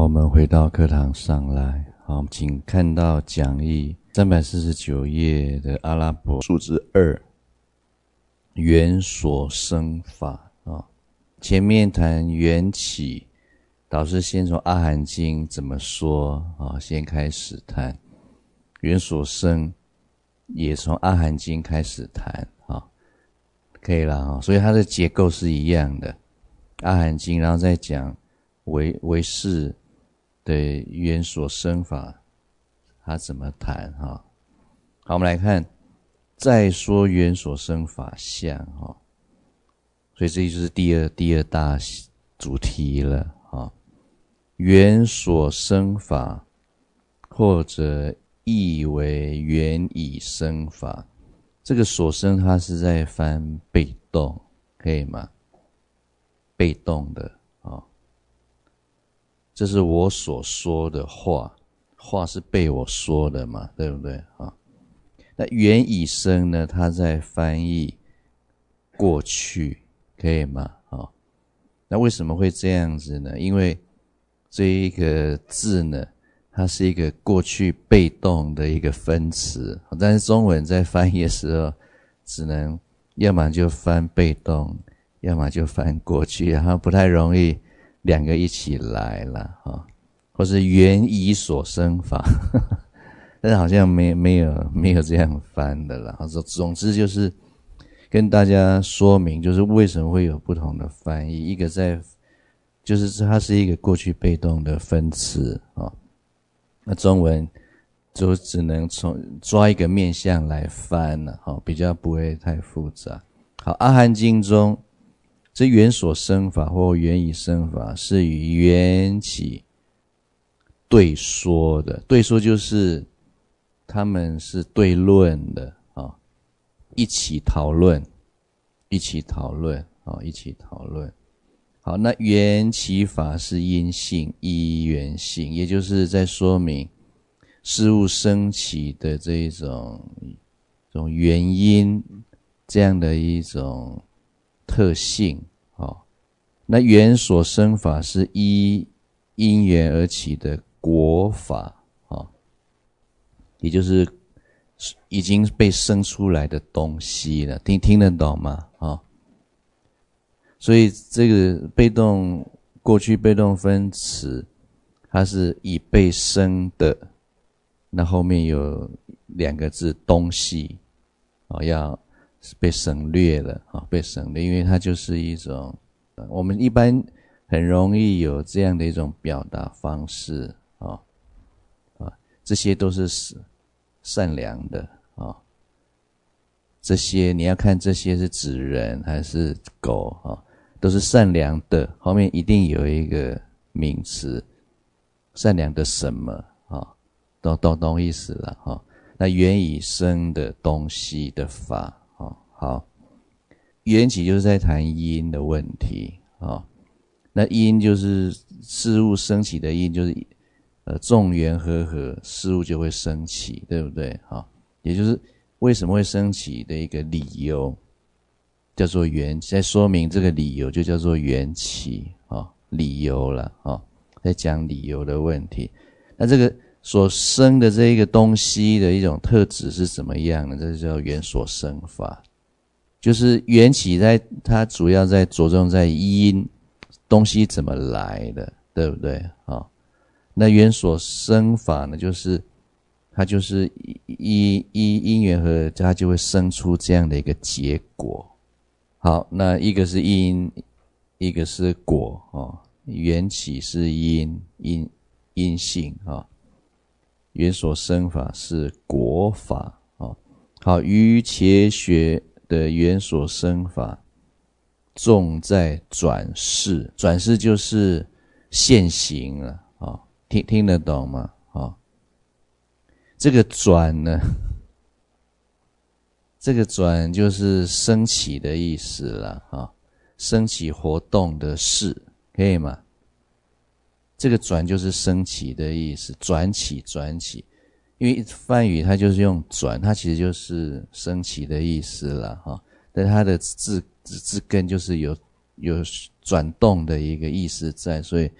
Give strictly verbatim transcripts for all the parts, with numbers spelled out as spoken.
好，我们回到课堂上来。好，请看到讲义三百四十九页的阿拉伯数字二，缘所生法啊。前面谈缘起，导师先从阿含经怎么说啊，先开始谈。缘所生也从阿含经开始谈啊，可以了啊。所以它的结构是一样的，阿含经，然后再讲唯唯识的缘所生法，他怎么谈哈？好，我们来看，再说缘所生法相哈，所以这就是第二第二大主题了哈。缘所生法，或者译为缘已生法，这个所生它是在翻被动，可以吗？被动的啊。这是我所说的话，话是被我说的嘛，对不对啊？那缘已生呢，它在翻译过去，可以吗？啊，那为什么会这样子呢？因为这一个字呢，它是一个过去被动的一个分词，但是中文在翻译的时候，只能要么就翻被动，要么就翻过去，然后不太容易两个一起来了哈，或是缘已所生法，但是好像没没有没有这样翻的啦。总之就是跟大家说明，就是为什么会有不同的翻译。一个在就是它是一个过去被动的分词啊，那中文就只能从抓一个面向来翻了哈，比较不会太复杂。好，阿含经中，这缘所生法或缘已生法是与缘起对说的，对说就是他们是对论的啊，一起讨论，一起讨论啊，一起讨论。好，那缘起法是因性依缘性，也就是在说明事物生起的这一种这种原因，这样的一种特性。好，那缘所生法是依因缘而起的果法，也就是已经被生出来的东西了，听听得懂吗？所以这个被动过去被动分词，它是已被生的，那后面有两个字东西要被省略了，被省略，因为它就是一种我们一般很容易有这样的一种表达方式啊啊，这些都是善良的啊，这些你要看这些是指人还是狗啊，都是善良的，后面一定有一个名词，善良的什么啊，懂懂懂意思了哈。那缘已生的东西的法啊，好，缘起就是在谈因的问题啊。那因就是事物升起的因，就是呃众缘和合，事物就会升起，对不对？哈，也就是为什么会升起的一个理由，叫做缘起，在说明这个理由就叫做缘起啊，理由了啊，在讲理由的问题。那这个所生的这一个东西的一种特质是怎么样呢？这就叫缘所生法，就是缘起在它主要在着重在因。东西怎么来的，对不对啊？那缘所生法呢，就是它就是依依因缘和它就会生出这样的一个结果。好，那一个是因，一个是果啊。缘起是因，因因性啊。缘所生法是果法啊。好，于伽学的缘所生法，重在转世，转世就是现行了啊，听听得懂吗？啊，这个转呢，这个转就是升起的意思了啊，升起活动的事，可以吗？这个转就是升起的意思，转起转起，因为梵语它就是用转，它其实就是升起的意思了哈，但它的字字根就是有有转动的一个意思在，所以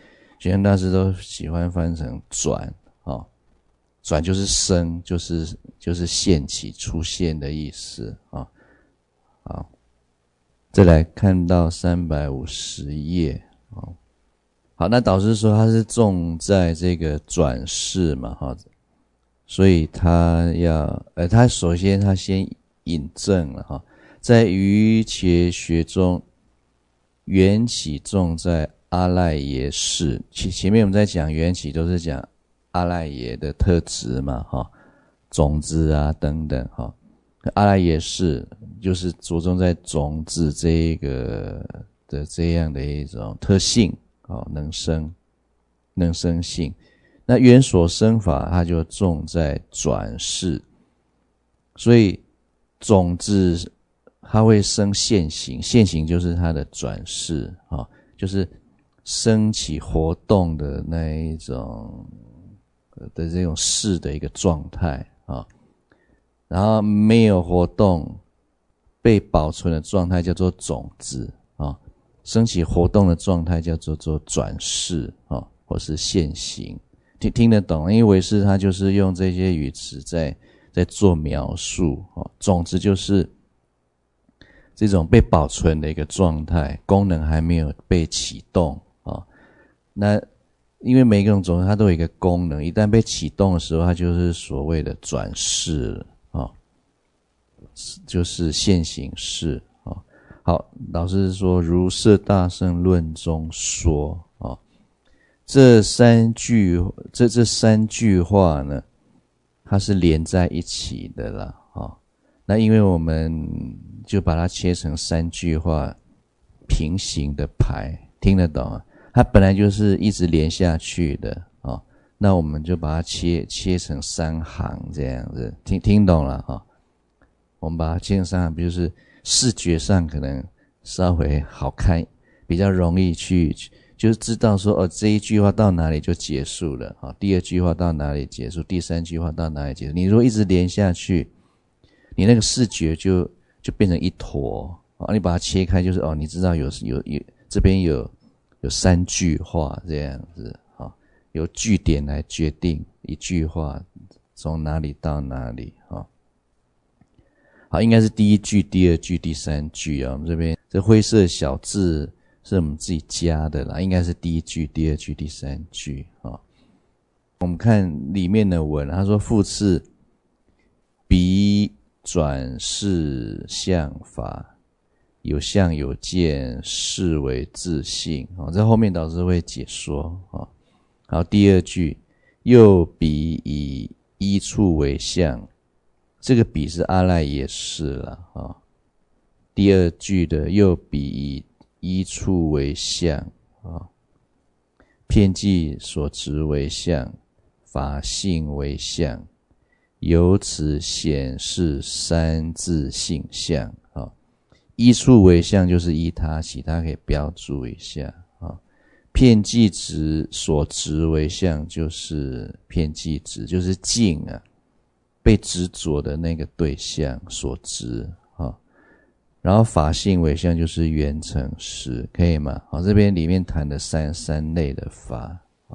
玄奘大师都喜欢翻成转啊，转就是生，就是就是现起出现的意思啊。好，再来看到三百五十页啊。好，那导师说他是重在这个转世嘛哈，所以他要呃，他首先他先引证了哈，在瑜伽学中，缘起重在阿赖耶识。前前面我们在讲缘起都是讲阿赖耶的特质嘛哈，种子啊等等哈，阿赖耶识就是着重在种子这一个的这样的一种特性。哦，能生能生性。那缘所生法它就重在转世，所以种子它会生现行，现行就是它的转世啊、哦，就是升起活动的那一种的这种世的一个状态啊、哦，然后没有活动被保存的状态叫做种子啊。哦，升起活动的状态叫做做转世啊、哦，或是现行，听听得懂？因为唯识他就是用这些语词在在做描述哦。种子就是这种被保存的一个状态，功能还没有被启动啊、哦。那因为每一种种子它都有一个功能，一旦被启动的时候，它就是所谓的转世了啊、哦，就是现行世。好，老师说如摄大乘论中说啊、哦，这三句这这三句话呢，它是连在一起的啦啊、哦。那因为我们就把它切成三句话，平行的排，听得懂啊？它本来就是一直连下去的啊、哦。那我们就把它切切成三行这样子，听听懂了啊、哦？我们把它切成三行，比如是。视觉上可能稍微好看，比较容易去就是知道说哦，这一句话到哪里就结束了啊，第二句话到哪里结束，第三句话到哪里结束。你如果一直连下去，你那个视觉就就变成一坨啊，你把它切开就是哦，你知道有有有这边有有三句话这样子啊，由句点来决定一句话从哪里到哪里啊。好，应该是第一句、第二句、第三句啊。我们这边这灰色小字是我们自己加的啦，应该是第一句、第二句、第三句啊。我们看里面的文，他说复次，彼转世相法，有相有见，是为自性啊。在后面导师会解说啊。好，第二句，又彼以一处为相。这个彼是阿赖耶识了啊。第二句的又彼以一处为相啊，遍计所执为相，法性为相，由此显示三自性相啊。一处为相就是依他起，他可以标注一下啊。遍计执所执为相就是遍计执，就是境啊。被执着的那个对象所执啊，然后法性为相就是缘成实，可以吗？好，这边里面谈的三三类的法啊。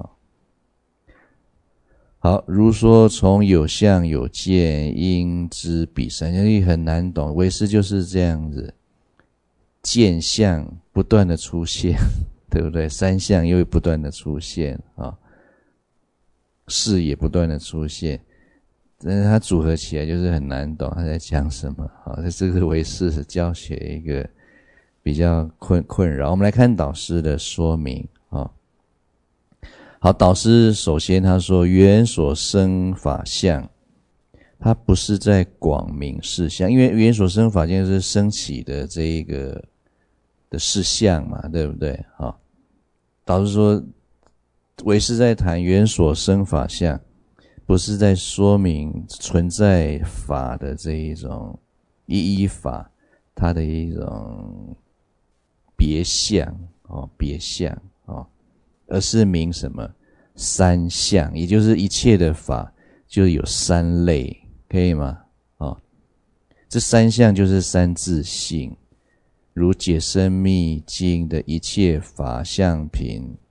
好，如说从有相有见，应知彼三相，因为很难懂，唯识就是这样子，见相不断的出现，对不对？三相又不断的出现啊，事也不断的出现。但是它组合起来就是很难懂他在讲什么啊，这个唯识教学一个比较困困扰。我们来看导师的说明啊。好，导师首先他说缘所生法相，它不是在广明事相，因为缘所生法相是升起的这一个的事相嘛，对不对啊？导师说唯识在谈缘所生法相，不是在说明存在法的这一种一一法，它的一种别相哦，别相哦，而是明什么三相，也就是一切的法就有三类，可以吗？哦，这三相就是三自性，如解深密经的一切法相品，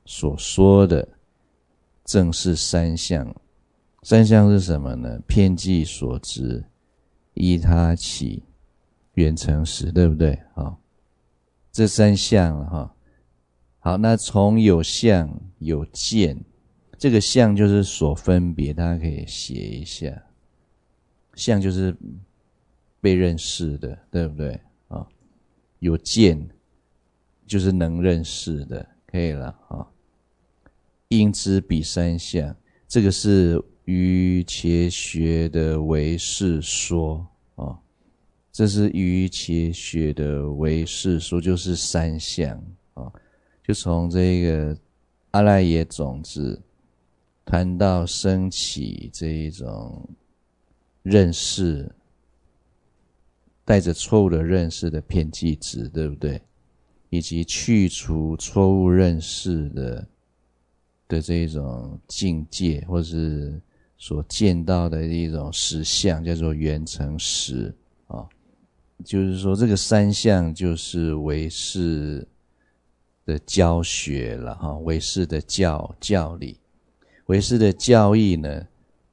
所说的正是三相。三相是什么呢？遍计所执，依他起，缘成实，对不对？好，这三相了哈。好，那从有相有见，这个相就是所分别，大家可以写一下。相就是被认识的，对不对？啊，有见就是能认识的，可以了啊。应知彼三相，这个是瑜伽学的唯识说啊，这是瑜伽学的唯识说，就是三相啊，就从这个阿赖耶种子谈到升起这一种认识，带着错误的认识的遍计执，对不对？以及去除错误认识的的这一种境界，或是所见到的一种实相，叫做缘成实啊。就是说，这个三相就是唯识的教学了哈，唯识的教教理，唯识的教义呢，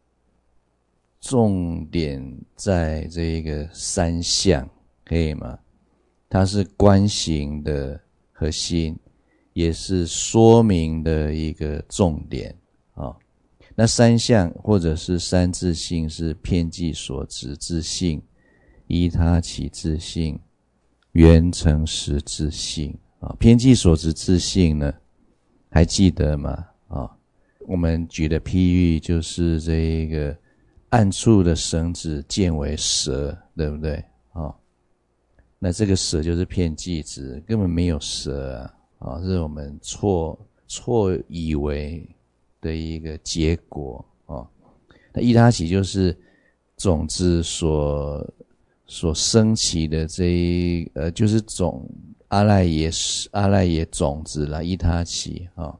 重点在这个三相，可以吗？它是观行的核心，也是说明的一个重点啊。那三相或者是三自性是遍计所执自性、依他起自性、缘成实自性啊。遍计所执自性呢，还记得吗？啊，我们举的譬喻就是这一个暗处的绳子见为蛇，对不对？啊，那这个蛇就是遍计执，根本没有蛇啊。啊，是我们错错以为的一个结果啊。那依他起就是种子所所升起的这一呃，就是种阿赖耶阿赖耶种子啦，依他起啊。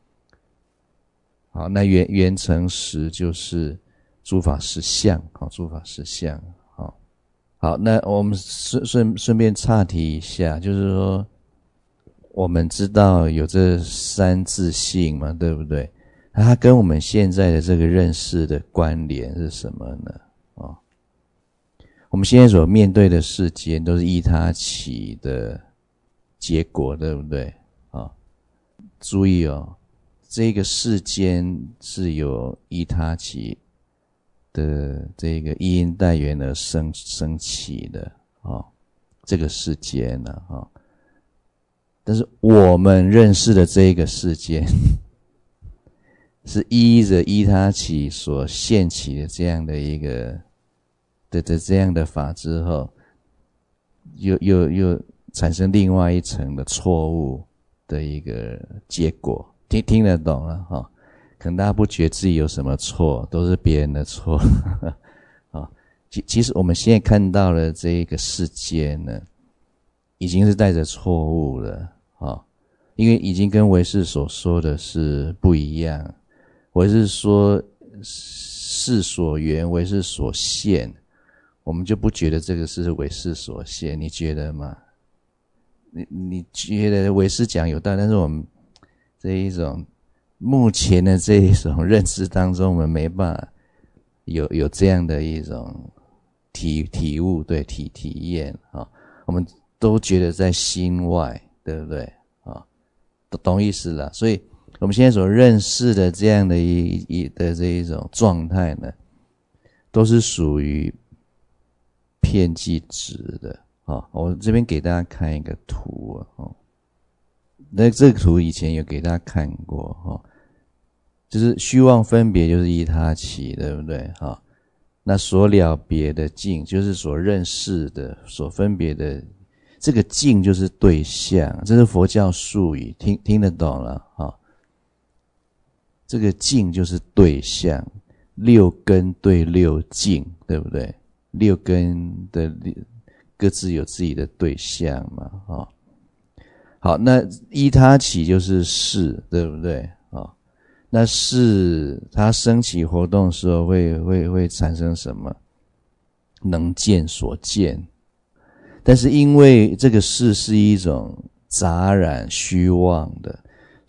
好，那缘缘成实就是诸法实相，好，诸法实相，好，好，那我们顺顺顺便岔题一下，就是说。我们知道有这三自性嘛，对不对？那它跟我们现在的这个认识的关联是什么呢？哦，我们现在所面对的世间都是依他起的结果，对不对？啊、哦，注意哦，这个世间是有依他起的这个依因带缘而生生起的啊、哦，这个世间呢，啊、哦。但是我们认识的这个世界是依着依他起所现起的这样的一个的的这样的法之后，又又又产生另外一层的错误的一个结果。听听得懂了哈、哦？可能大家不觉得自己有什么错，都是别人的错啊、哦。其其实我们现在看到的这一个世界呢，已经是带着错误了啊、哦，因为已经跟唯识所说的是不一样。唯识说事所缘，唯识所现，我们就不觉得这个是唯识所现，你觉得吗？你你觉得唯识讲有道理，但是我们这一种目前的这一种认知当中，我们没办法有有这样的一种体体悟，对体体验啊、哦，我们都觉得在心外，对不对啊、哦？懂懂意思了。所以我们现在所认识的这样的一一的这一种状态呢，都是属于遍计执的啊、哦。我这边给大家看一个图啊、哦，那这个图以前有给大家看过哈、哦，就是虚妄分别就是依他起，对不对哈、哦？那所了别的境就是所认识的、所分别的。这个境就是对象，这是佛教术语，听听得懂了哈、哦？这个境就是对象，六根对六境，对不对？六根的各自有自己的对象嘛，啊、哦，好，那依他起就是事，对不对？啊、哦，那事它升起活动的时候会会会产生什么？能见所见。但是因为这个事是一种杂染虚妄的，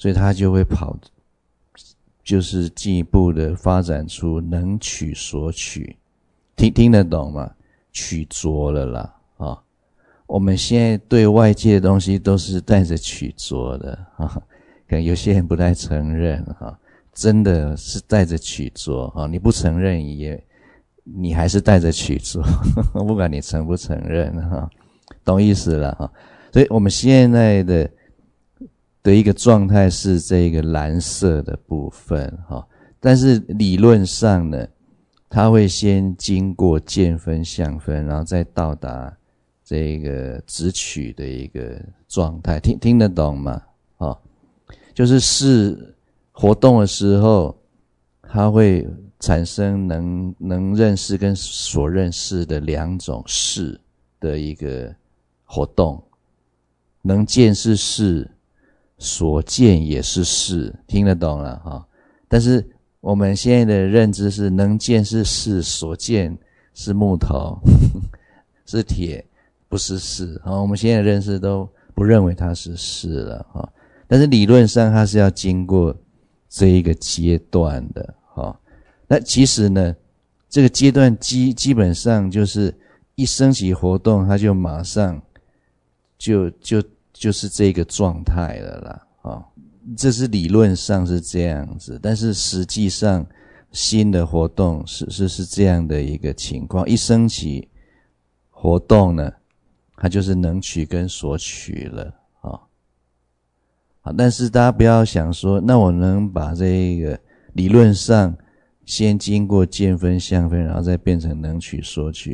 所以他就会跑，就是进一步的发展出能取所取，听听得懂吗？取着了啦啊、哦！我们现在对外界的东西都是带着取着的啊、哦，可能有些人不太承认哈、哦，真的是带着取着哈、哦，你不承认也，你还是带着取着，不管你承不承认哈、哦，懂意思了哈、哦。所以我们现在的的一个状态是这个蓝色的部分哈、哦，但是理论上呢，它会先经过见分相分，然后再到达这个直取的一个状态，听听得懂吗？哦，就是事活动的时候，它会产生能能认识跟所认识的两种事的一个活动，能见是事，所见也是事，听得懂了哈、哦？但是我们现在的认知是能见是事，所见是木头是铁，不是事啊。我们现在的认识都不认为它是事了啊。但是理论上它是要经过这一个阶段的啊。那其实呢，这个阶段基基本上就是一升起活动，它就马上就就就是这个状态了啦啊。这是理论上是这样子，但是实际上新的活动是是是这样的一个情况，一升起活动呢，它就是能取跟所取了啊。好，但是大家不要想说，那我能把这个理论上先经过见分相分，然后再变成能取所取，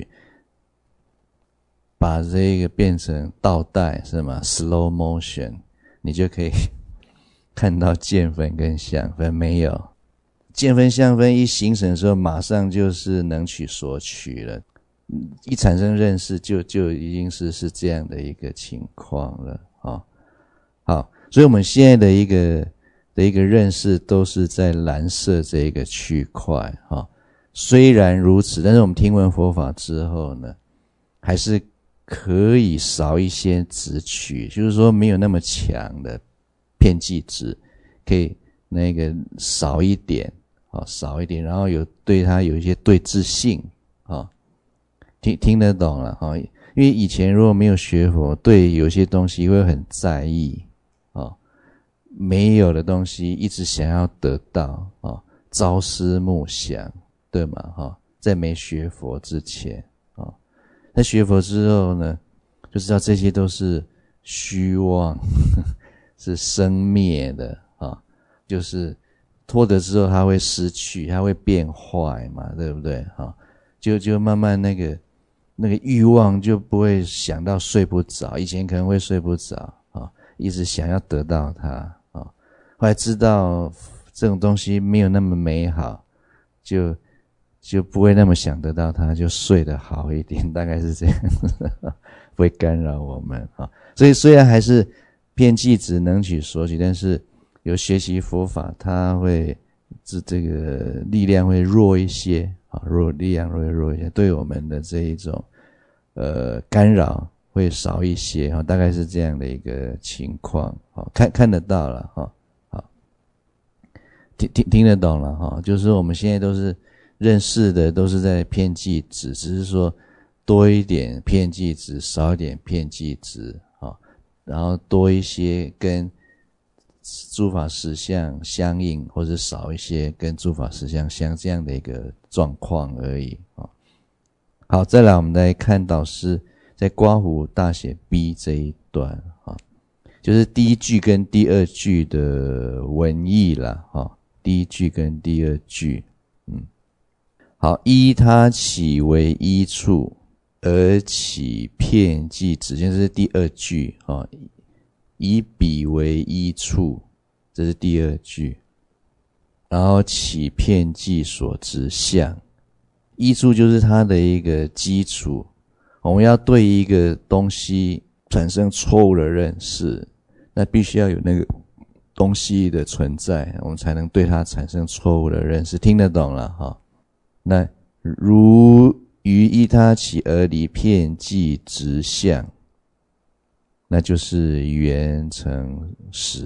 把这个变成倒带是吗 ？slow motion， 你就可以看到见分跟相分。没有，见分相分一形成的时候，马上就是能取所取了，一产生认识就就已经是是这样的一个情况了啊、哦。好，所以我们现在的一个的一个认识都是在蓝色这一个区块啊、哦。虽然如此，但是我们听闻佛法之后呢，还是可以少一些直取，就是说没有那么强的片剂值，可以那个少一点啊、哦，少一点，然后有对它有一些对治性啊、哦，听听得懂了哈、哦。因为以前如果没有学佛，对有些东西会很在意啊、哦，没有的东西一直想要得到啊、哦，朝思暮想，对吗？哈、哦，在没学佛之前啊、哦，在学佛之后呢，就知道这些都是虚妄。呵呵，是生灭的啊，就是脱得之后它会失去，它会变坏嘛，对不对啊？就就慢慢那个那个欲望就不会想到睡不着，以前可能会睡不着啊，一直想要得到它啊，后来知道这种东西没有那么美好，就就不会那么想得到它，就睡得好一点，大概是这样子，不会干扰我们啊。所以虽然还是片剂值能取所取，但是有学习佛法，它会这这个力量会弱一些啊，弱力量会弱一些，对我们的这一种呃干扰会少一些啊，大概是这样的一个情况啊，看看得到了哈，好，听听听得懂了哈，就是我们现在都是认识的都是在片剂值，只是说多一点片剂值，少一点片剂值。然后多一些跟诸法实相相应，或者少一些跟诸法实相相这样的一个状况而已啊。好，再来我们来看导师在刮胡大写 B 这一段啊，就是第一句跟第二句的文义啦啊，第一句跟第二句，嗯，好，依他起为依处。而起片剂值，这是第二句啊，以彼为依处，这是第二句。然后起片剂所执相，依处就是它的一个基础。我们要对一个东西产生错误的认识，那必须要有那个东西的存在，我们才能对它产生错误的认识。听得懂了哈？那如于依他起而离片剂值相，那就是缘成实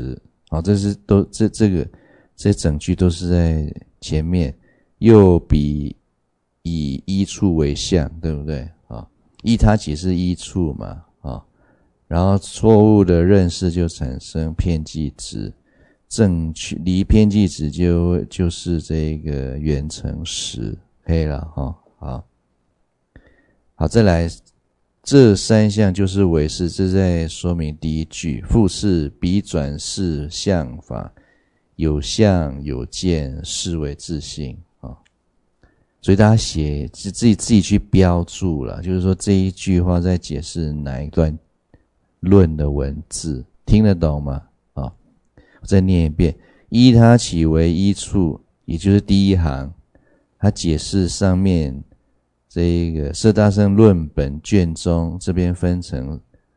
好，这是都这这个这整句都是在前面，又比以一处为相，对不对啊？依他起是依处嘛啊，然后错误的认识就产生偏计执，正确离偏计执就就是这个圆成实，可以了哈。好，好，再来。这三项就是唯识，这在说明第一句，复是彼转世相法，有相有见，是为自性啊。所以大家写自己自己去标注了，就是说这一句话在解释哪一段论的文字，听得懂吗？啊，我再念一遍：依他起为一处，也就是第一行，他解释上面。这一个色大乘论本卷中这边分成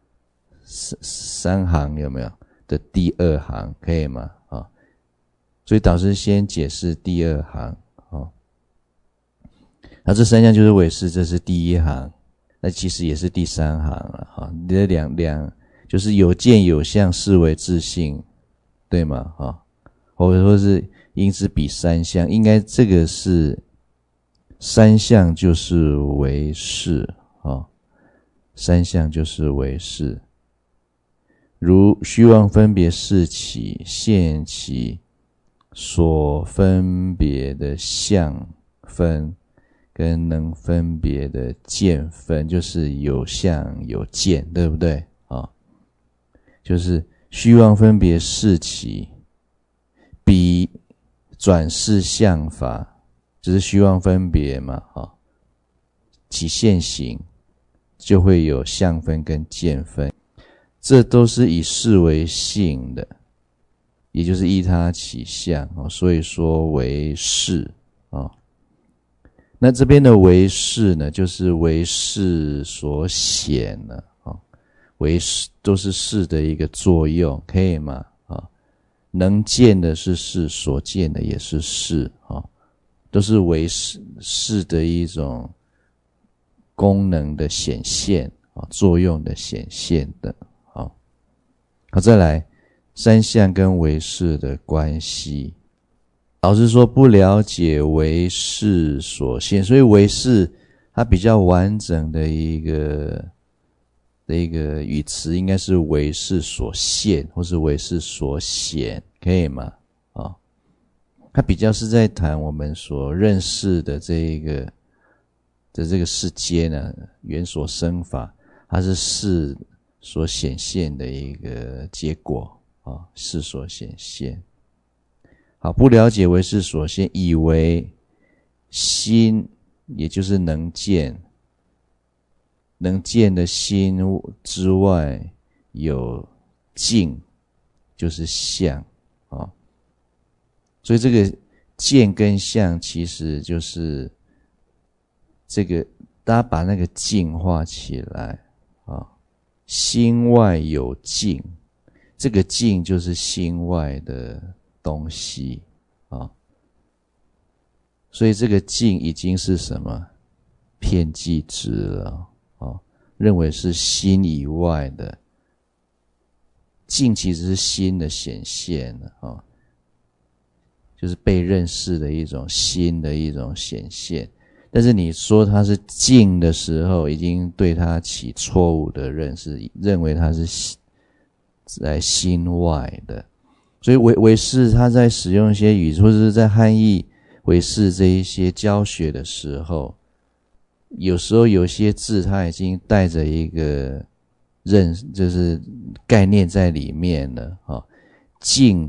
三行有没有的第二行，可以吗？啊，所以导师先解释第二行啊。那这三项就是唯识，这是第一行，那其实也是第三行了哈。这两两就是有见有相，是为自性，对吗？啊，或者说是因之彼三项，应该这个是。三项就是唯识啊，三项就是唯识。如虚妄分别事起，现起所分别的相分，跟能分别的见分，就是有相有见，对不对啊？就是虚妄分别事起，彼转世相法。只是虚妄分别嘛，啊，起现行就会有相分跟见分，这都是以事为性的，也就是依他起相，所以说为识啊。那这边的为识呢，就是为识所显的啊，为识都是识的一个作用，可以吗？啊，能见的是识，所见的也是识啊。都是为识的一种功能的显现啊，作用的显现的。好，好，再来三项跟唯识的关系。老师说不了解唯识所现，所以唯识它比较完整的一个的一个语词应该是唯识所现，或是唯识所显，可以吗？啊。它比较是在谈我们所认识的这一个的这个世界呢，缘所生法，它是识所显现的一个结果啊，识所显现。好，不了解唯识所现，以为心也就是能见，能见的心之外有境，就是相啊。所以这个见跟相其实就是这个，大家把那个境画起来啊，心外有境，这个境就是心外的东西啊，所以这个境已经是什么？偏计执了啊，认为是心以外的境，其实是心的显现啊。就是被认识的一种心的一种显现，但是你说它是境的时候，已经对它起错误的认识，认为它是在心外的。所以唯唯识他在使用一些语，或者是在汉译唯识这一些教学的时候，有时候有些字它已经带着一个认，就是概念在里面了啊，境。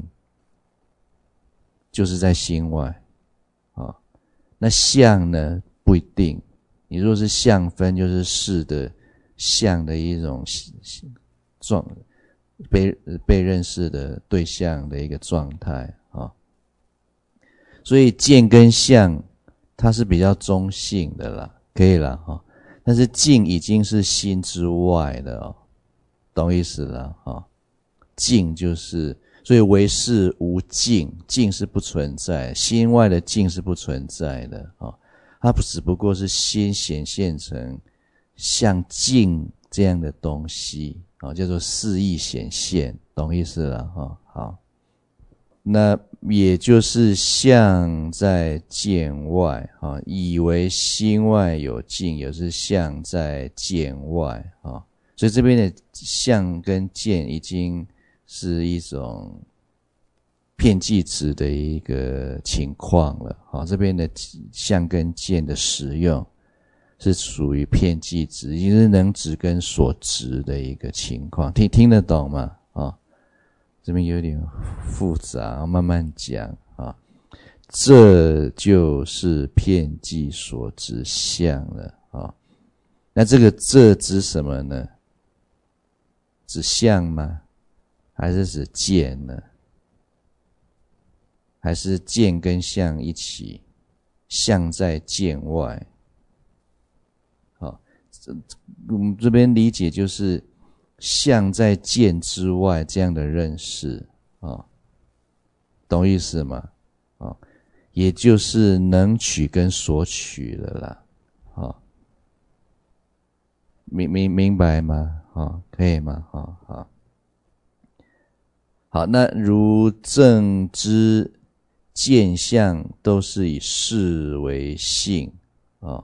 就是在心外啊，那相呢不一定。你若是相分，就是识的相的一种状，被被认识的对象的一个状态啊。所以见跟相它是比较中性的啦，可以啦哈。但是境已经是心之外的哦，懂意思了哈。境就是。所以唯识无境，境是不存在，心外的境是不存在的啊，它只不过是心显现成像境这样的东西啊，叫做示意显现，懂意思了哈？好， 那也就是相在见外啊，以为心外有境，也是相在见外啊。所以这边的相跟见已经是一种片剂词的一个情况了啊。这边的相跟见的使用是属于片剂词，也就是能指跟所指的一个情况。听听得懂吗？啊，这边有点复杂，慢慢讲啊。这就是片剂所指相了啊。那这个这指什么呢？指相吗？还是指见呢？还是见跟相一起？相在见外。好，我们这边理解就是相在见之外这样的认识啊，懂意思吗？啊，也就是能取跟所取的啦，啊，明明明白吗？啊，可以吗？啊，好，好，那如正知见相都是以事为性啊，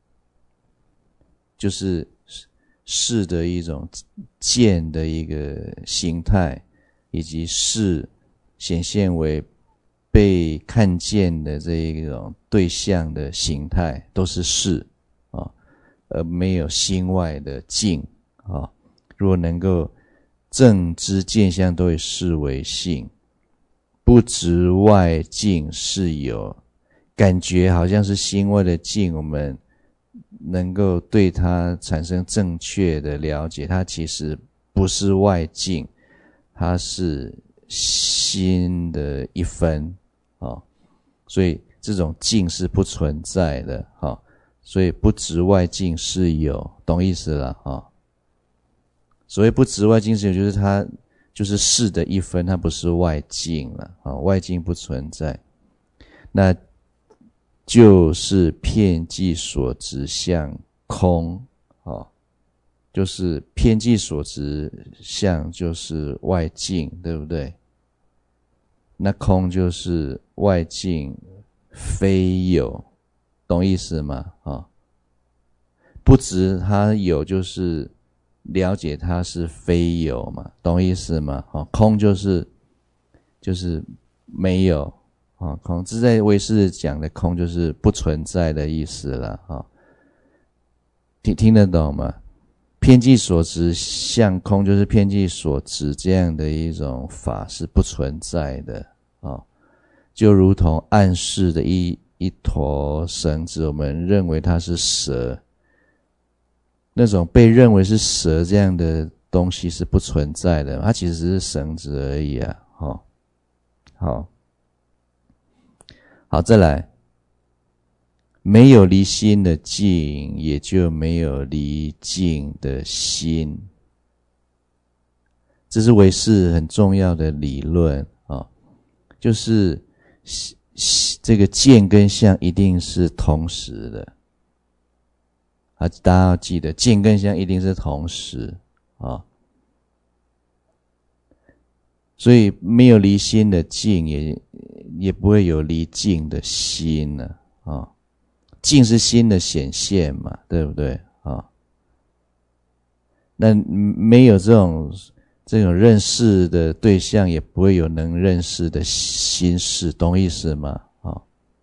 就是事的一种见的一个形态，以及事显现为被看见的这一种对象的形态，都是事啊，而没有心外的境啊。如果能够正知见相都以事为性，不执外境是有，感觉好像是心外的境，我们能够对它产生正确的了解，它其实不是外境，它是心的一分啊，所以这种境是不存在的啊，所以不执外境是有，懂意思了啊？所谓不执外境是有，就是它就是事的一分，它不是外境了啊，外境不存在，那就是片剂所执相空啊，就是片剂所执相就是外境，对不对？那空就是外境非有，懂意思吗？啊，不执它有就是了解它是非有嘛，懂意思吗？啊，空就是就是没有啊，空自在唯识讲的空就是不存在的意思了啊，听听得懂吗？片剂所执相空就是片剂所执这样的一种法是不存在的啊，就如同暗示的一一坨绳子，我们认为它是蛇。那种被认为是蛇这样的东西是不存在的，它其实只是绳子而已啊。好，好，好，再来，没有离心的境，也就没有离境的心。这是唯识很重要的理论啊，就是这个见跟相一定是同时的。啊，大家要记得，见跟相一定是同时啊，所以没有离心的境，也也不会有离境的心呢啊。境是心的显现嘛，对不对啊？那没有这种这种认识的对象，也不会有能认识的心事，懂意思吗？啊。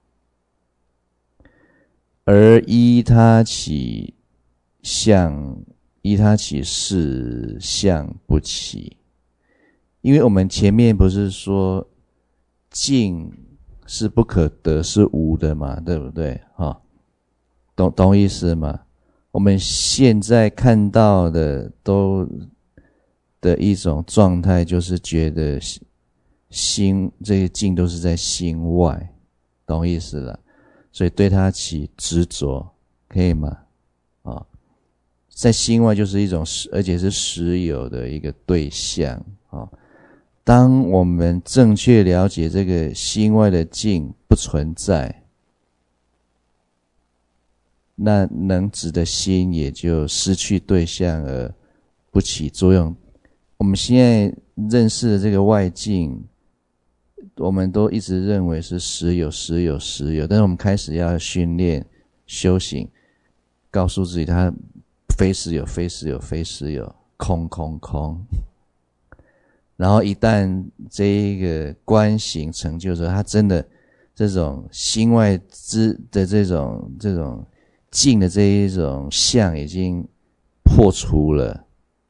而依他起相，依他起事相不起。因为我们前面不是说境是不可得，是无的嘛，对不对？啊，懂懂意思吗？我们现在看到的都的一种状态，就是觉得心这些境都是在心外，懂意思了？所以对它起执着，可以吗？啊，在心外就是一种实，而且是实有的一个对象啊。当我们正确了解这个心外的境不存在，那能指的心也就失去对象而不起作用。我们现在认识的这个外境， 我们都一直认为是实有实有实有，但是我们开始要训练修行，告诉自己它非实有非实有非实有，空空空。然后一旦这一个观行成就之后，它真的这种心外之的这种这种境的这一种相已经破除了，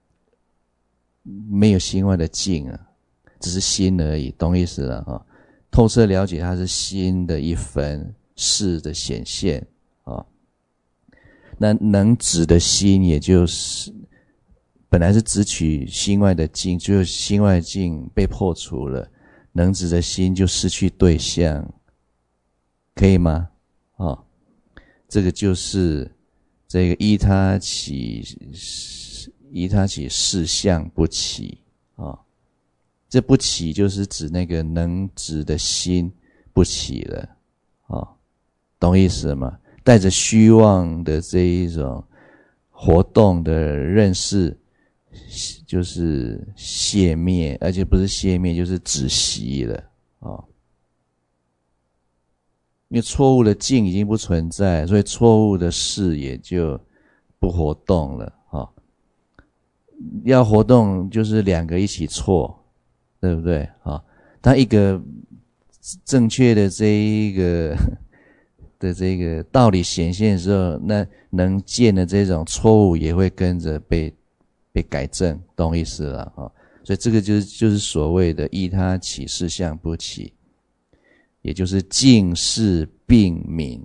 没有心外的境啊，只是心而已，懂意思了啊？透彻了解它是心的一分，事的显现啊。那能止的心，也就是本来是只取心外的境，只有心外境被破除了，能止的心就失去对象，可以吗？啊，这个就是这个依他起，依他起事相不起啊。这不起就是指那个能止的心不起了啊，懂意思吗？带着虚妄的这一种活动的认识，就是熄灭，而且不是熄灭，就是止息了啊。因为错误的境已经不存在，所以错误的事也就不活动了啊。要活动就是两个一起错，对不对啊？当一个正确的这一个的这个道理显现的时候，那能见的这种错误也会跟着被被改正，懂意思了啊？所以这个就是就是所谓的依他起事相不起，也就是净事并泯。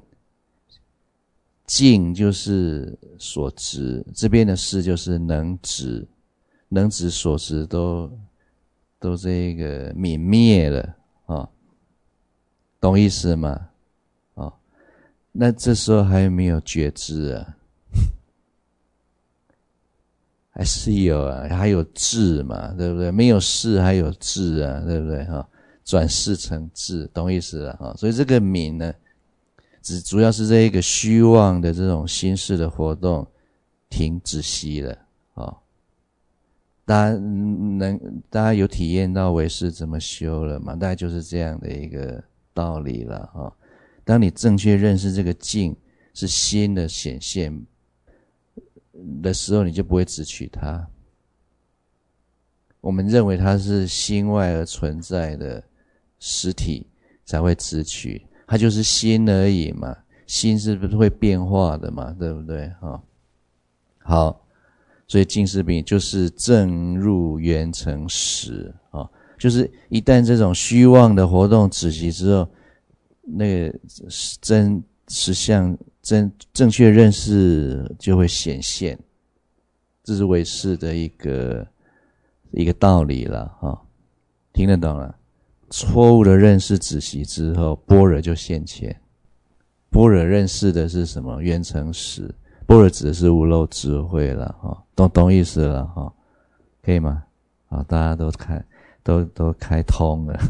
净就是所执，这边的事就是能执，能执所执都都这个泯灭了啊，懂意思吗？啊，那这时候还有没有觉知啊？还是有啊，还有智嘛，对不对？没有事还有智啊，对不对？哈，转事成智，懂意思了啊？所以这个泯呢，只主要是这一个虚妄的这种心事的活动停止息了啊。大家能大家有体验到唯识怎么修了吗？大概就是这样的一个道理了啊。当你正确认识这个境是心的显现的时候，你就不会执取它。我们认为它是心外而存在的实体才会执取，它就是心而已嘛，心是不是会变化的嘛，对不对？好，好，所以净事并就是正入圆成实啊，就是一旦这种虚妄的活动止息之后，那个真实相真正确认识就会显现，这是唯识的一个一个道理了啊，听得懂了？错误的认识止息之后，般若就现前。般若认识的是什么？圆成实。般若指的是无漏智慧了哈，懂懂意思了哈？可以吗？啊，大家都开都都开通了，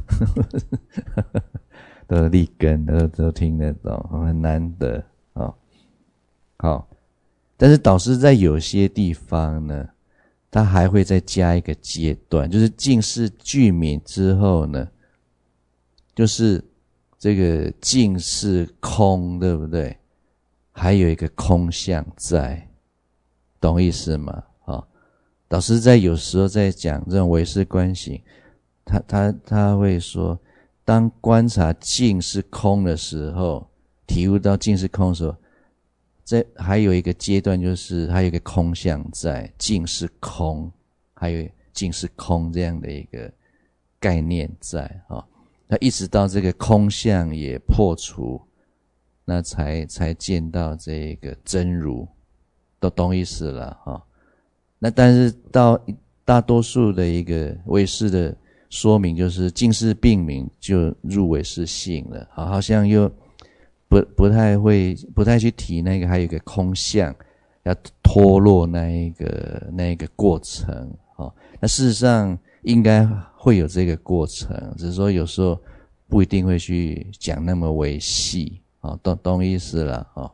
都立根，都都听得懂，很难得啊。好，但是导师在有些地方呢，他还会再加一个阶段，就是净事具泯之后呢，就是这个净是空，对不对？还有一个空相在，懂意思吗？啊，导师在有时候在讲这种唯识观行，他他他会说，当观察净是空的时候，体悟到净是空的时候，这还有一个阶段，就是还有一个空相在，净是空，还有净是空这样的一个概念在啊。那一直到这个空相也破除，那才才见到这个真如，都懂意思了哈。那但是到大多数的一个唯识的说明，就是净事并泯就入唯识性了，好，好像又不不太会不太去提那个还有一个空相要脱落那一个那一个过程哈。那事实上应该会有这个过程，只是说有时候不一定会去讲那么为细啊，懂懂意思了啊。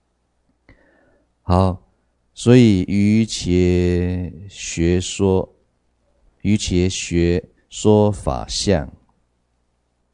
好，所以于且学说，于且学说法相，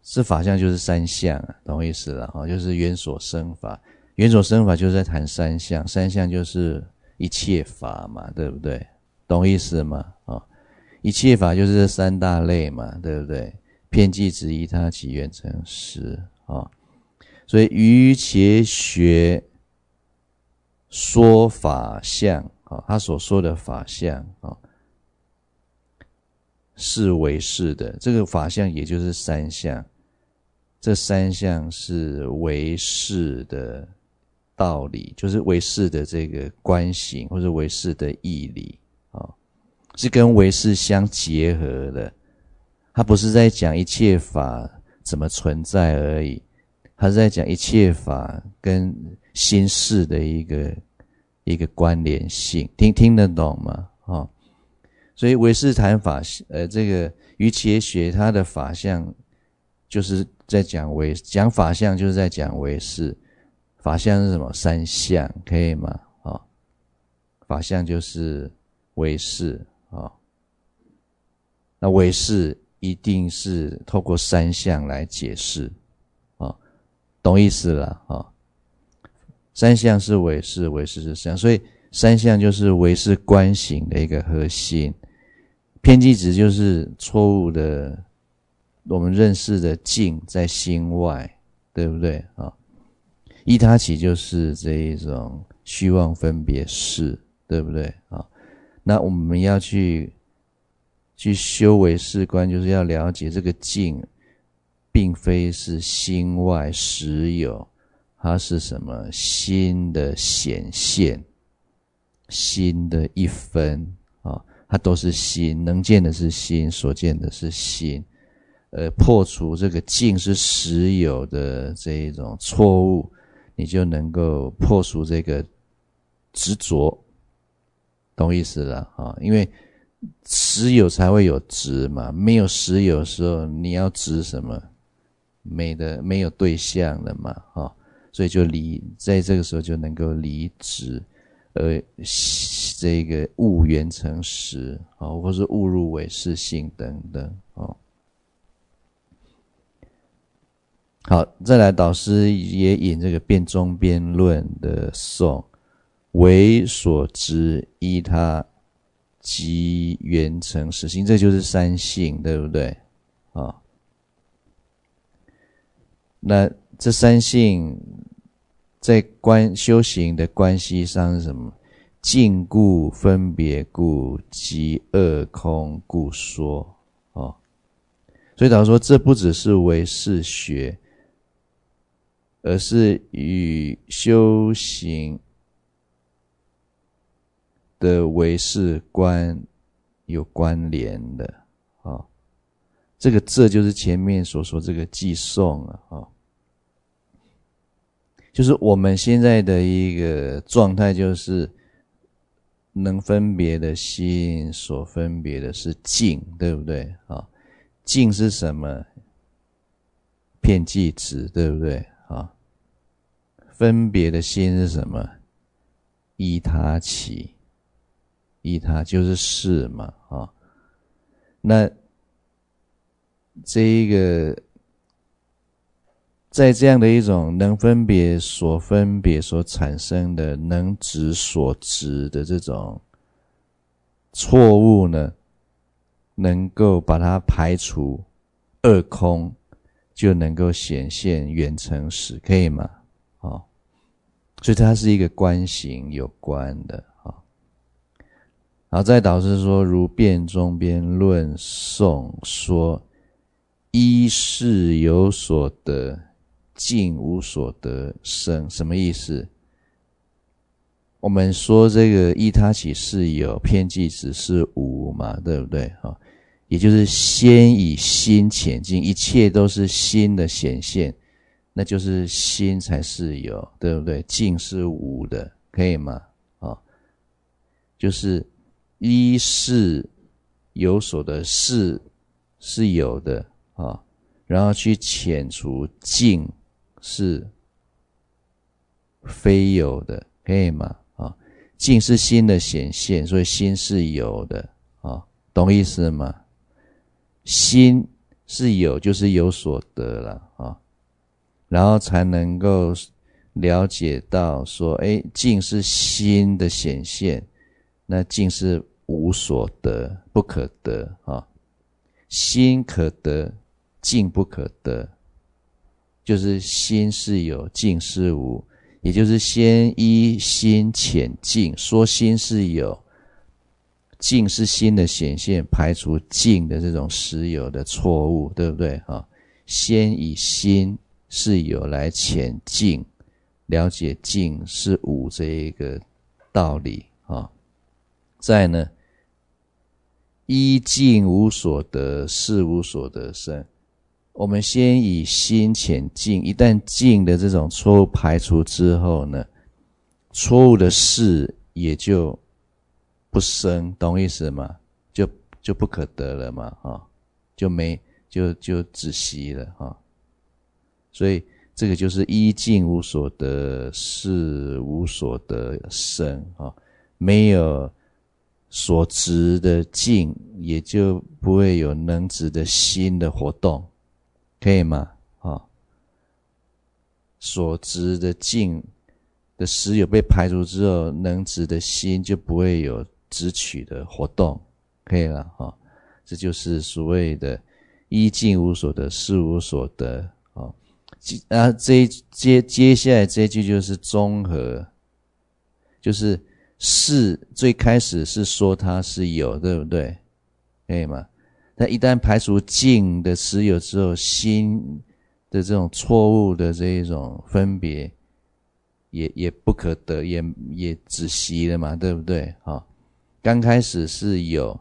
是法相就是三相啊，懂我意思了啊？就是缘所生法，缘所生法就是在谈三相，三相就是一切法嘛，对不对？懂意思吗？啊，一切法就是这三大类嘛，对不对？遍计执依他起缘成实啊，所以于且学说法相啊，他所说的法相啊，是唯识的，这个法相也就是三相，这三项是唯识的道理，就是唯识的这个观行或者唯识的义理啊，是跟唯识相结合的。它不是在讲一切法怎么存在而已，它是在讲一切法跟心事的一个一个关联性，听听得懂吗？啊，所以唯识谈法，呃，这个于且学它的法相，就是在讲唯讲法相，就是在讲唯识。法相是什么？三相，可以吗？啊，法相就是唯识啊。那唯识一定是透过三相来解释啊，懂意思了啊？三相是唯识，唯识是三相，所以三相就是唯识观行的一个核心。遍计执就是错误的我们认识的境在心外，对不对啊？依他起就是这一种虚妄分别识，对不对啊？那我们要去去修唯识观，就是要了解这个境并非是心外实有，它是什么？心的显现，心的一分啊，它都是心，能见的是心，所见的是心。呃，破除这个境是实有的这一种错误，你就能够破除这个执着，懂意思了啊？因为实有才会有执嘛，没有实有的时候，你要执什么？没的，没有对象了嘛，啊，所以就离，在这个时候就能够离执，呃，这个悟缘成实啊，或是悟入唯识性等等啊。好，再来导师也引这个辩中辩论的颂，唯所知依他即缘成实性，这就是三性，对不对啊？那这三性在关修行的关系上是什么？境故、分别故及二空故说啊。所以导师说，这不只是唯识学，而是与修行的唯识观有关联的啊。这个这就是前面所说这个偈颂啊，啊，就是我们现在的一个状态，就是能分别的心所分别的是境，对不对啊？境是什么？遍计执，对不对啊？分别的心是什么？依他起，依他就是识嘛啊。那这一个在这样的一种能分别所分别所产生的能执所执的这种错误呢，能够把它排除，二空就能够显现缘成实，可以吗？哦，所以它是一个观行有关的啊。哦，然后再导致说，如辩中辩论颂说，依识有所得，境无所得生，什么意思？我们说这个依他起是有，遍计执是无嘛，对不对啊？也就是先以心前进，一切都是心的显现，那就是心才是有，对不对？境是无的，可以吗？啊，就是依识有所得，是是有的啊，然后去遣除境是非有的，可以吗？啊，境是心的显现，所以心是有的啊，懂意思吗？心是有，就是有所得了啊，然后才能够了解到说，诶，境是心的显现，那境是无所得，不可得啊。心可得，境不可得，就是心是有，境是无，也就是先依心遣境，说心是有，境是心的显现，排除境的这种实有的错误，对不对啊？先以心是有来遣境，了解境是无这一个道理啊。再呢，依境无所得，事无所得生。我们先以心遣境，一旦境的这种错误排除之后呢，错误的事也就不生，懂意思吗？就就不可得了嘛，啊，就没就就止息了啊。所以这个就是依境无所得，事无所得生啊，没有所执的境，也就不会有能执的心的活动，可以吗？啊，所执的境的实有被排除之后，能执的心就不会有执取的活动，可以了啊。这就是所谓的依境无所得，事无所得啊。啊，这接接下来这句就是综合，就是事最开始是说它是有，对不对？可以吗？但一旦排除境的实有之后，心的这种错误的这一种分别，也也不可得，也也止息了嘛，对不对？啊，刚开始是有，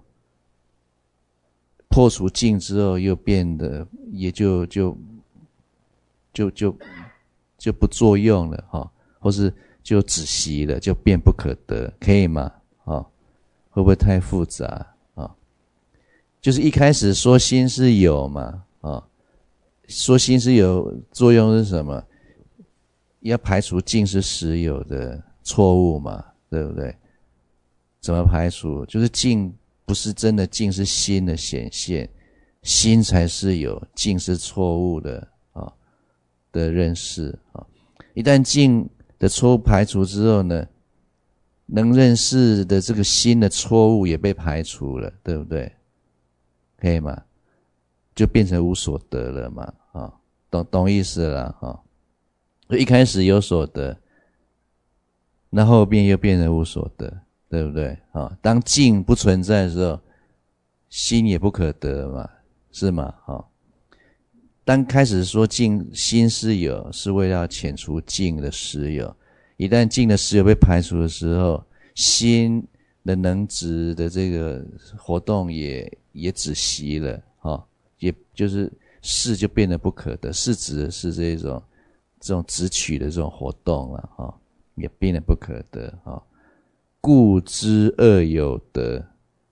破除境之后又变得，也就就就就就不作用了哈，或是就止息了，就变不可得，可以吗？啊，会不会太复杂啊？就是一开始说心是有嘛，啊，说心是有，作用是什么？要排除境是实有的错误嘛，对不对？怎么排除？就是境不是真的境，是心的显现，心才是有，境是错误的啊的认识啊。一旦境的错误排除之后呢，能认识的这个心的错误也被排除了，对不对？可以吗？就变成无所得了嘛，啊，懂懂意思了啊。一开始有所得，那后边又变成无所得，对不对啊？当境不存在的时候，心也不可得嘛，是吗？啊，当开始说境心是有，是为了要遣除境的实有，一旦境的实有被排除的时候，心的能执的这个活动也也止息了啊，也就是事就变得不可得，是指的是这种这种执取的这种活动了啊，也变得不可得啊。故知二有得，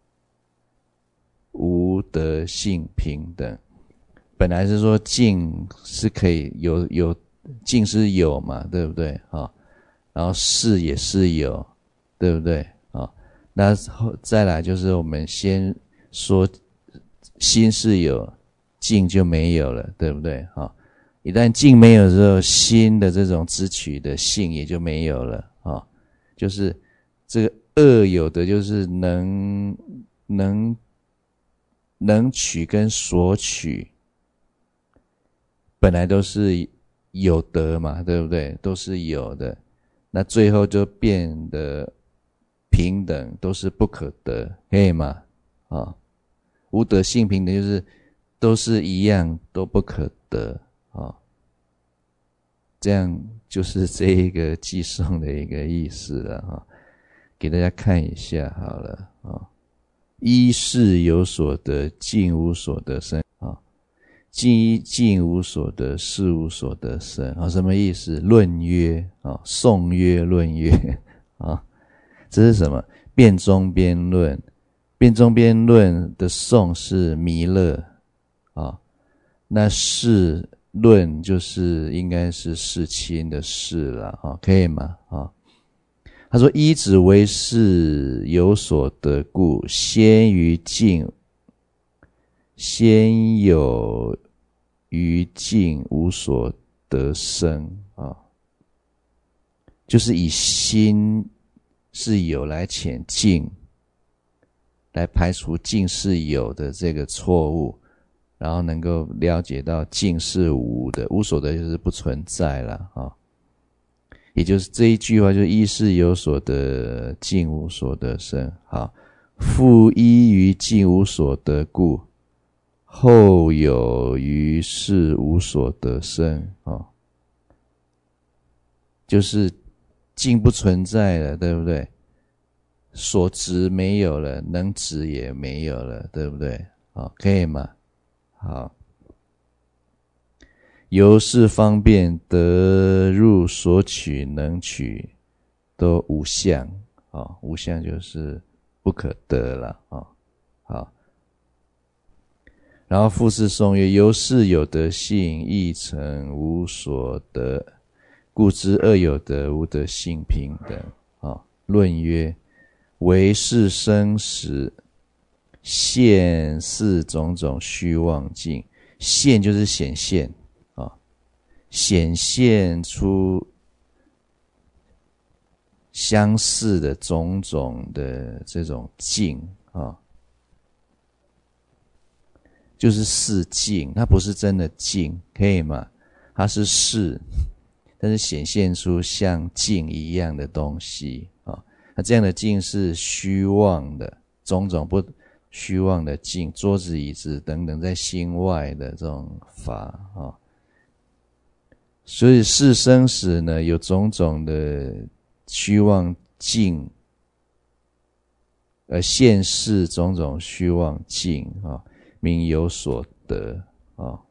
无得性平等。本来是说境是可以有有境是有嘛，对不对啊？然后事也是有，对不对啊？那再来就是我们先说心是有，境就没有了，对不对啊？一旦境没有之后，心的这种知取的性也就没有了啊。就是这个二有的，就是能能能取跟所取，本来都是有得嘛，对不对？都是有的，那最后就变得平等，都是不可得，可以吗？啊，无得性平等就是都是一样，都不可得啊。这样就是这一个寄送的一个意思了啊，给大家看一下好了啊。依事有所得，境无所得生啊。境依境无所得，事无所得生啊。什么意思？论曰啊，颂曰论曰啊，这是什么？辩中边论。辩中边论的颂是弥勒啊，那是论就是应该是世亲的事了啊，可以吗？啊，他说依止为事有所得故，先于境先有于境无所得生啊，就是以心是有来遣境，来排除境是有的这个错误，然后能够了解到境是无的，无所得就是不存在了啊。也就是这一句话，就是依是有所得，境无所得生。好，复依于境无所得故，后有于事无所得生啊，就是境不存在了，对不对？所执没有了，能执也没有了，对不对？好，可以吗？好。由是方便得入所取能取都无相啊、哦，无相就是不可得了啊、哦。好，然后复是颂曰：由是有德性，亦成无所得，故知二有德无德性平等啊、哦。论曰：唯是生死现四种种虚妄境，现就是显现。显现出相似的种种的这种境啊，就是似境，它不是真的境，可以吗？它是似，但是显现出像境一样的东西啊。那这样的境是虚妄的，种种不虚妄的境，桌子、椅子等等，在心外的这种法啊。所以是生死呢，有种种的虚妄境，而现世种种虚妄境啊，名有所得啊，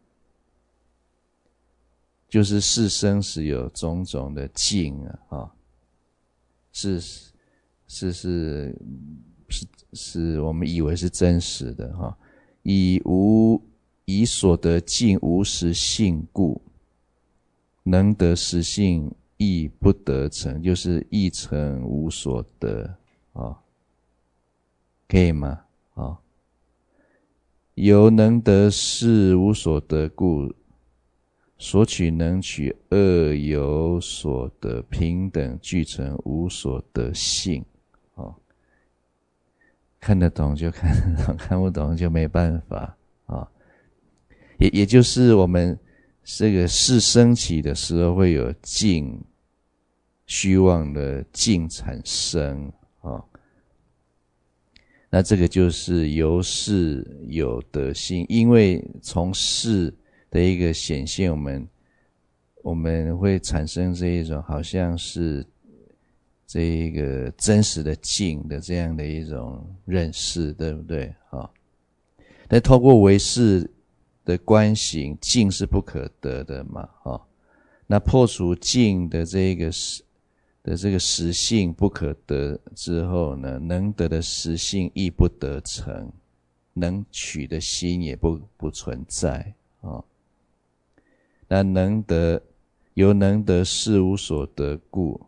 就是是生死有种种的境啊，是是是是是我们以为是真实的哈，以无以所得境无实性故。能得实性亦不得成，就是亦成无所得啊、哦，可以吗？啊、哦，由能得事无所得故，所取能取二有所得平等俱成无所得性啊、哦，看得懂就看得懂，看不懂就没办法啊、哦，也也就是我们。这个事升起的时候会有境，虚妄的境产生啊、哦。那这个就是由是有德性，因为从事的一个显现，我们我们会产生这一种好像是这一个真实的境的这样的一种认识，对不对啊、哦？但透过唯识的观行，境是不可得的嘛，哦，那破除境的这个实的这个实性不可得之后呢，能得的实性亦不得成，能取的心也不不存在哦。那能得由能得事无所得故，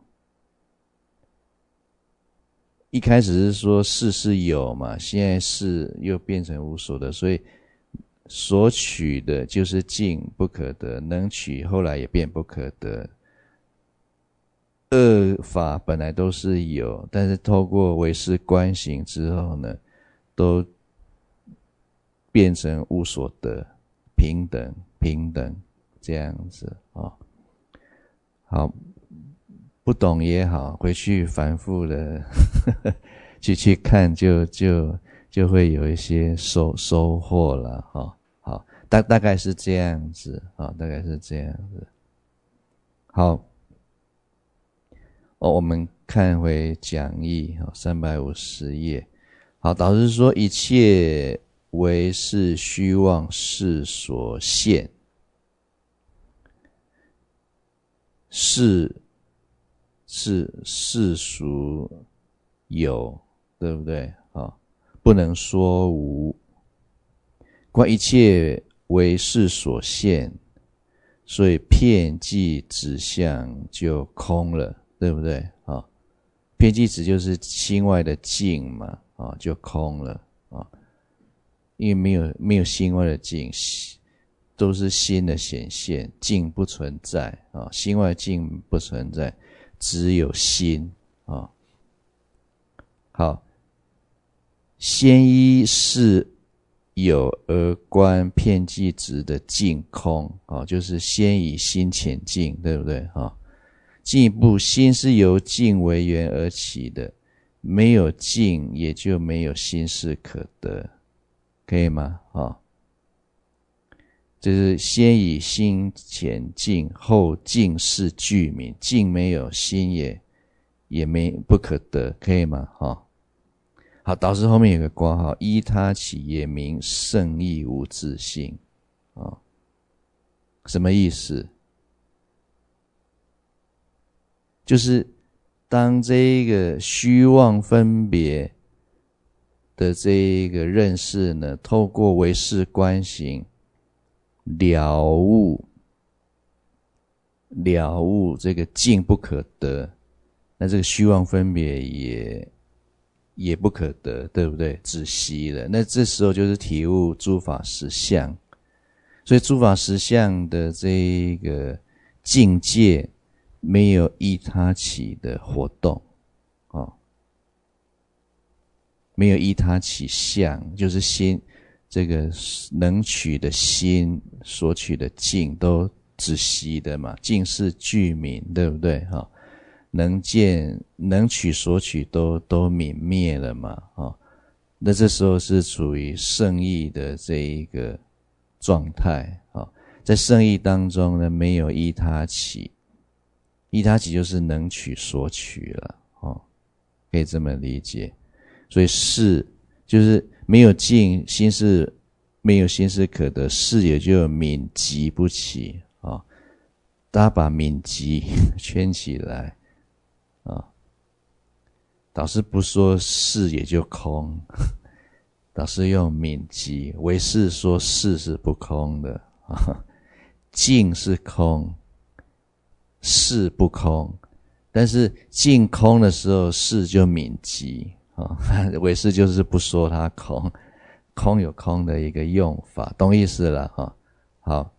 一开始是说事是有嘛，现在事又变成无所得，所以。所取的就是境不可得，能取后来也变不可得。二法本来都是有，但是透过唯识观行之后呢，都变成无所得，平等平等这样子啊、哦。好，不懂也好，回去反复的去去看就，就就就会有一些收收获了哈。哦好，大大概是这样子啊，大概是这样子。好，哦，我们看回讲义啊，三百五十页。好，导师说一切唯是虚妄事所现，是是世俗有，对不对啊？不能说无。观一切为事所现，所以遍计指相就空了，对不对啊、哦？遍计指就是心外的境嘛，啊、哦，就空了啊、哦。 因为没有没有心外的境，都是心的显现，境不存在啊，心外境不存在，只有心啊。好，先依是有而观遍计执的境空啊，就是先以心浅净，对不对啊？进一步，心是由境为缘而起的，没有境也就没有心事可得，可以吗？啊，就是先以心浅净，后境事具名，境没有，心也也没不可得，可以吗？啊，好，导师后面有个括号，依他起也名圣意无自性啊，什么意思？就是当这个虚妄分别的这一个认识呢，透过唯识观行了悟了悟这个境不可得，那这个虚妄分别也也不可得，对不对？止息了，那这时候就是体悟诸法实相。所以诸法实相的这一个境界没有依他起的活动哦，没有依他起相，就是心这个能取的心所取的境都止息的嘛，境是具名，对不对？哈、哦，能见能取所取都都泯灭了嘛，哦，那这时候是处于圣意的这一个状态啊、哦，在圣意当中呢，没有依他起。依他起就是能取所取了哦，可以这么理解。所以事就是没有境，心是没有心是可得，事也就敏极不起啊、哦。大家把敏极圈起来啊、哦。导师不说事也就空，导师用敏极，唯识说事是不空的啊，境是空。事不空，但是境空的时候，事就泯极啊。唯识就是不说它空，空有空的一个用法，懂意思了哈。好，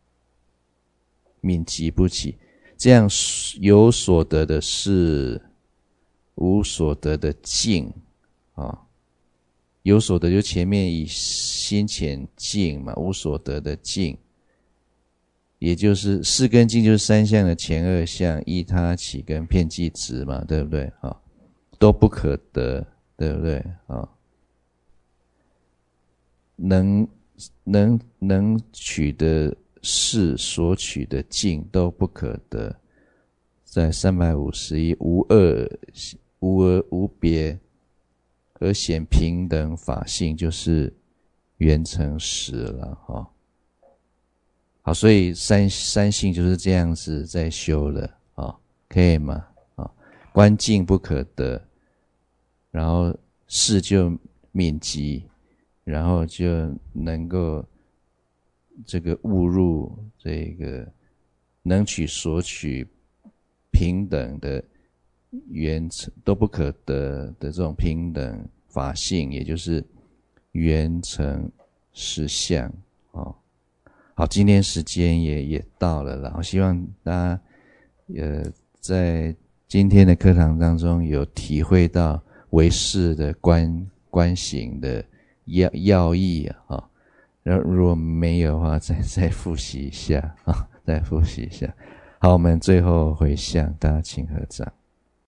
泯极不起，这样有所得的是无所得的境啊。有所得就前面以心浅净嘛，无所得的境。也就是四跟境就是三项的前二项，依他起跟遍计执嘛，对不对啊？都不可得，对不对啊？能能能取的事所取的境都不可得，在三百五十一无二无而无别而显平等法性，就是圆成实了哈。好，所以三三性就是这样子在修了啊、哦，可以吗？啊、哦，观境不可得，然后事就泯极，然后就能够这个悟入这个能取所取平等的圆成都不可得的这种平等法性，也就是圆成实相啊。哦，好，今天时间也也到了啦，我希望大家呃在今天的课堂当中有体会到唯识的观观行的要要义啊，然后如果没有的话，再再复习一下啊，再复习一下。好，我们最后回向，大家请合掌。